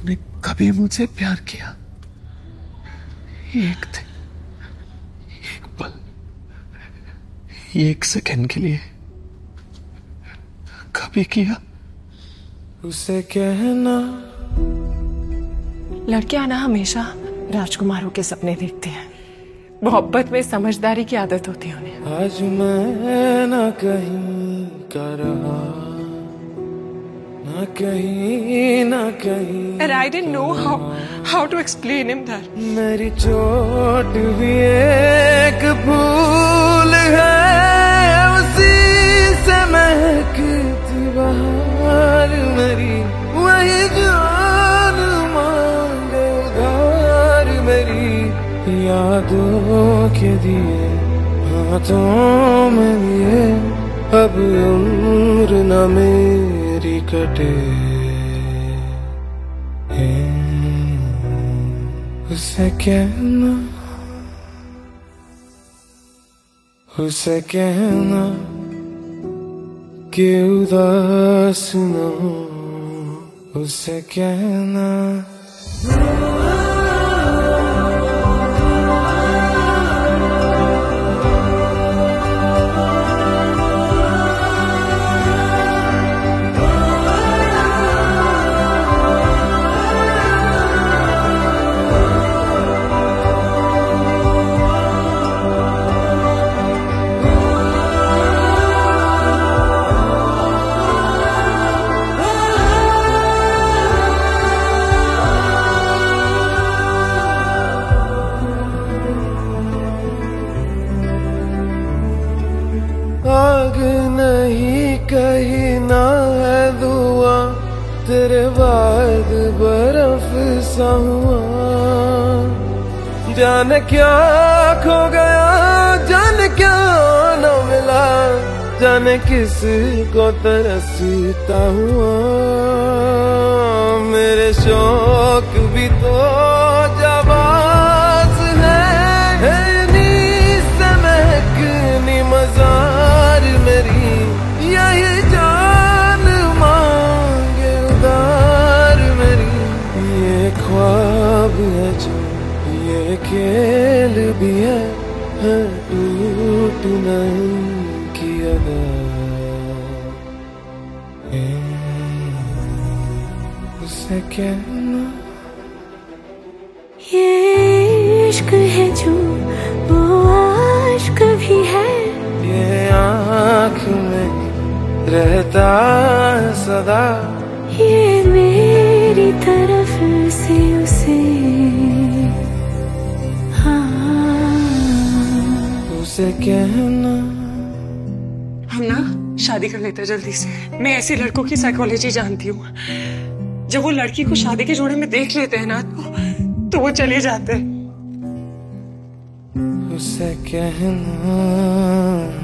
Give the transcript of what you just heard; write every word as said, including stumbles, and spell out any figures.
तूने कभी मुझसे प्यार किया? एक दिन, एक पल, एक सेकंड के लिए कभी किया? उसे कहना। लड़कियां ना हमेशा राजकुमारों के सपने देखते हैं। मोहब्बत में समझदारी की आदत होती है उन्हें। आज मैं ना कहीं का रहा, ना कहीं ना कहीं। And I didn't know how how to explain him that. मेरी चोट भी एक भूल है, उसी से महकती बहार मेरी, वही जान मांगे उधार मेरी। यादों के दिए हाथों में लिए, अब उम्र न मेरी कटे। उसे कहना, उसे कहना कि उदास न हो, उसे कहना। आग नहीं कहीं ना है दुआ, तेरे बाद बर्फ सा हुआ। जाने क्या खो गया, जाने क्या न मिला, जाने किस को तरसता हुआ। मेरे शौक भी तो जाबाज है, नींद से महकनी मजार मेरी, यही जान मांगे उधार मेरी। ये ख्वाब है जो, ये खेल भी है, है टूटना की अदा। उसे कहना, ये इश्क है जो, वो आश्क भी है, ये आँख में रहता सदा। ये मेरी तरफ से उसे, हाँ उसे कहना। हम ना शादी कर लेते हैं जल्दी से। मैं ऐसे लड़कों की साइकोलॉजी जानती हूँ। जब वो लड़की को शादी के जोड़े में देख लेते हैं ना, तो, तो वो चले जाते हैं। उसे कहना।